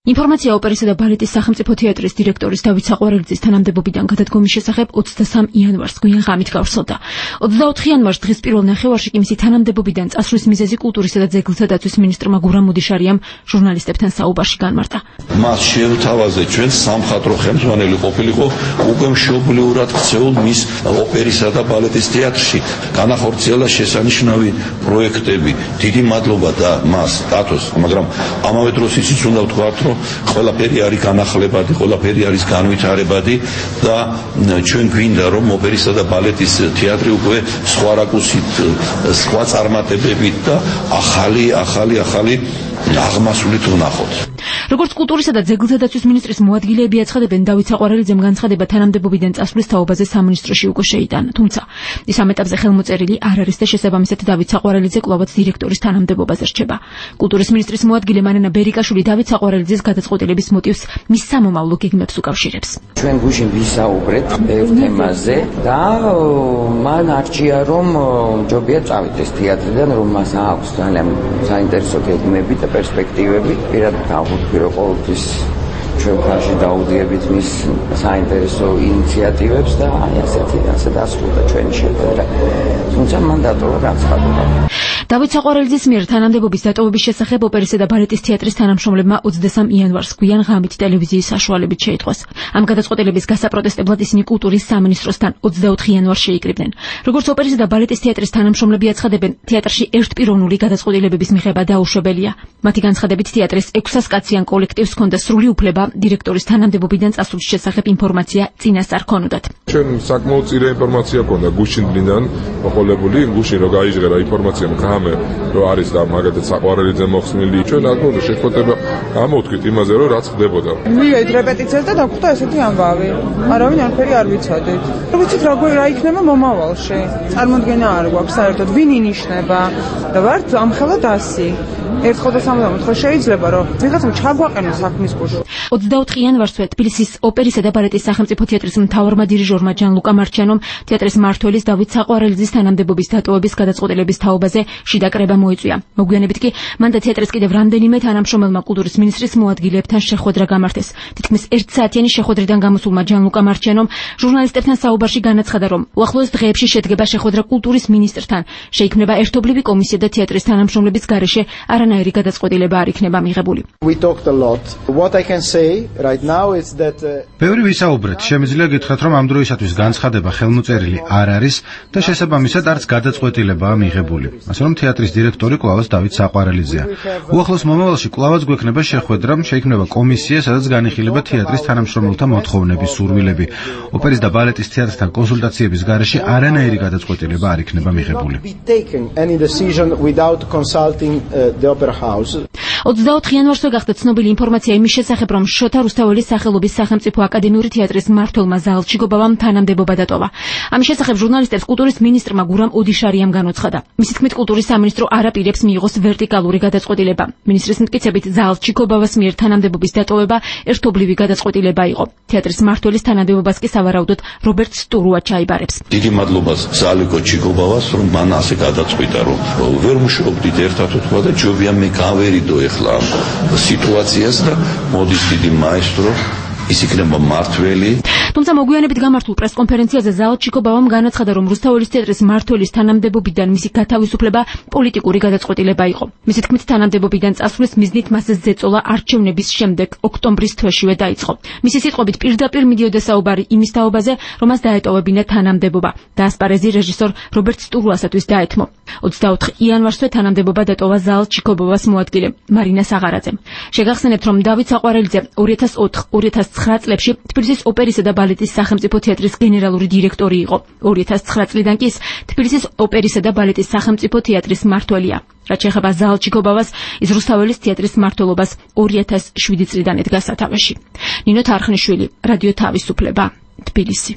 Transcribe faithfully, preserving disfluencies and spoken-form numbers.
ინფორმაცია ოპერისა და ბალეტის სახელმწიფო თეატრის დირექტორის დავით საყვარელიძის თანამდებობიდან გადადგომის შესახებ ოცდასამ იანვარს გვიან ღამით გავრცელდა. ოცდაოთხ იანვარს დღის პირველ ნახევარში კი მისი თანამდებობიდან წასვლის მიზეზი კულტურისა და ძეგლთა დაცვის ministrმა გურამ მუდიშარიამ ჟურნალისტებთან საუბარში განმარტა. მას შეთავაზე ჩვენ სამხატვრო ხელმძღვანელი ყოფილიყო უკვე მშობლიურად ქცეულ მის ოპერისა და ბალეტის თეატრში განახორციელა შესანიშნავი პროექტები. დიდი მადლობა და მას დათოს, მაგრამ ამავე დროს ისიც უნდა ვთქვათ, რომ ყველაფერი არის განახლებადი, ყველაფერი არის განვითარებადი და ჩვენ გვინდა რომ ოპერისა და ბალეტის თეატრი უკვე სხვა რაკურსით, სხვა წარმატებებით და ახალი, ახალი, ახალი აღმასვლით ვნახოთ. როგორც კულტურისა და ძეგლთა დაცვის მინისტრის მოადგილეები აცხადებენ, დავით საყვარელიძემ განცხადება თანამდებობიდან წასვლის თაობაზე სამინისტროში უკვე შეიტანა, თუმცა ის ამ ეტაპზე ხელმოწერილი არ არის და შესაბამისად დავით საყვარელიძე კვლავაც დირექტორის თანამდებობაზე რჩება. კულტურის მინისტრის მოადგილე მარინა ბერიკაშვილი დავით საყვარელიძის გადაწყვეტილების მოტივს მის სამომავლო გეგმებს უკავშირებს. ჩვენ გუშინ ვისაუბრეთ ერთ თემაზე და მან არჩია რომ ჯობია წავიდეს თეატრიდან, რომ მას აქვს ძალიან საინტერესო გეგმები და პერსპექტივები. პირადად დავუდგე რომ ყოველთვის ჩვენ ხარში დაუდიებით მის საინტერესო ინიციატივებს და აი ასეთი ასე დასრულდა ჩვენი შეხვედრა. თუმცა მან დატოვა განცხადება. დავით საყვარელიძის მიერ თანამდებობის დატოვების შესახებ ოპერისა და ბალეტის თეატრის თანამშრომლებმა ოცდასამ იანვარს გვიან ღამით ტელევიზიის საშუალებით შეიტყვეს. ამ გადაწყვეტილების გასაპროტესტებლად ისინი კულტურის სამინისტროსთან ოცდაოთხ იანვარს შეიკრიბნენ. როგორც ოპერისა და ბალეტის თეატრის თანამშრომლები აცხადებენ, თეატრში ერთპიროვნული გადაწყვეტილებების მიღება დაუშვებელია. მათი განცხადებით თეატრის ექვსასკაციან კოლექტივს ჰქონდა სრული უფლება დირექტორის თანამდებობიდან წასვლის შესახებ ინფორმაცია წინასწარ ქონოდათ. ჩვენ საკმაოდ წინა ინფორმაცია ქონდა გუშინდან მოყოლებული, გუშინ რო გაიჟღერა ინფორმაცია მქამე რო არის და მაგათაც საყვარელიძე მოხსნილი. ჩვენ რა თქმა უნდა შეხვედრება გამოვთქვით იმაზე რომ რაც ხდებოდა. მივედით რეპეტიციას და დაგვხვდა ესეთი ამბავი. არავინ არაფერი არ ვიცოდით. რო ვიცით რა რა იქნება მომავალში. წარმოდგენა არ გვაქვს საერთოდ ვინ ინიშნება და ვართ ამხელა დასი. ერთხელ და სამუდამოდ შეიძლება რომ ვიღაცამ ჩაგვაყენოს საქმის გულში. ოცდაოთხ იანვარსვე თბილისის ოპერისა და ბალეტის სახელმწიფო თეატრის მთავარმა დირიჟორმა ჯანლუკა მარჩიანომ თეატრის მმართველის დავით საყვარელიძის თანამდებობის დატოვების გადაწყვეტილების თაობაზე შიდა კრება მოიწვია. მოგვიანებით კი მან და თეატრის კიდევ რამდენიმე თანამშრომელმა კულტურის მინისტრის მოადგილეებთან შეხვედრა გამართეს. თითქმის ერთსაათიანი შეხვედრიდან გამოსულმა ჯანლუკა მარჩიანომ ჟურნალისტებთან საუბარში განაცხადა, რომ უახლოეს დღეებში შედგება შეხვედრა კულტურის ministrთან. შეიქმნება ერთობლივი კომისია და თეატრის თანამშრომლების გარეშე არანაირი გადაწყვეტილება არ იქნება მიღებული. ბევრი ვისაუბრეთ, შემიძლია გითხრათ, რომ ამ დროისათვის განცხადება ხელმოწერილი არ არის და შესაბამისად არც გადაწყვეტილებაა მიღებული. ასე რომ თეატრის დირექტორი კვლავაც დავით საყვარელიძეა. უახლოს მომავალში კვლავაც გვექნება შეხვედრა, შეიქმნება კომისია, სადაც განიხილება თეატრის თანამშრომელთა მოთხოვნების სურვილები. ოპერის და ბალეტის თეატრთან კონსულტაციების გარეშე არანაირი გადაწყვეტილება არ იქნება მიღებული. ოცდაოთხ იანვარსვე გახდა ცნობილი ინფორმაცია იმის შესახებ, რომ შოთა რუსთაველის სახელობის სახელმწიფო აკადემიური თეატრის მმართველმა ზალჩიკობავამ თანამდებობა დატოვა. ამის შესახებ ჟურნალისტებს კულტურის მინისტრმა გურამ ოდიშარიამ განუცხადა. მისი თქმით, კულტურის სამინისტრო არ აპირებს მიიღოს ვერტიკალური გადაწყვეტილება. მინისტრის მტკიცებით, ზალჩიკობავას მიერ თანამდებობის დატოვება ერთობლივი გადაწყვეტილება იყო. თეატრის მმართველის თანამდებობას კი სავარაუდოდ რობერტ სტურუა ჩაიბარებს. დიდი მადლობა ზალიკო ჩიკობავას, რომ მან ასე გადაწყვიტა, რომ ვერ მუშაობდით ერთად თქვა და ჯობია მე გავერიდო ეხლა ამ სიტუაციას და მოდის დიდი მაესტრო ის იქნება მართველი. თუმცა მოგვიანებით გამართულ პრესკონფერენციაზე ზალჩიკობავამ განაცხადა, რომ რუსთაველის თეატრის მმართველის თანამდებობიდან მისი გათავისუფლება პოლიტიკური გადაწყვეტილება იყო. მისი თქმით, თანამდებობიდან წასვლის მიზნით მას ზეწოლა არჩევნების შემდეგ ოქტომბრის თვეშივე დაიწყო. მისი სიტყვებით პირდაპირ მიდიოდა საუბარი იმის თაობაზე, რომ მას დაეტოვებინა თანამდებობა და ასპარეზი რეჟისორ რობერტ სტურუასათვის დაეთმო. ოცდაოთხ იანვარსვე თანამდებობა დატოვა ზალჩიკობავას მოადგილემ მარინა საღარაძემ. შეგახსენებთ, რომ დავით საყვარელიძე ორი ათას ოთხ ორი ათას ცხრა წლებში თბილისის ოპერისა და ბალეტის სახელმწიფო თეატრის გენერალური დირექტორი იყო. ორი ათას ცხრა წლიდან კი ის თბილისის ოპერისა და ბალეტის სახელმწიფო თეატრის მმართველია. რაც შეეხება ზალჩიკობავას, ის რუსთაველის თეატრის მმართველობას ორი ათას შვიდი წლიდან ედგა სათავეში. ნინო თარხნიშვილი, რადიო თავისუფლება, თბილისი.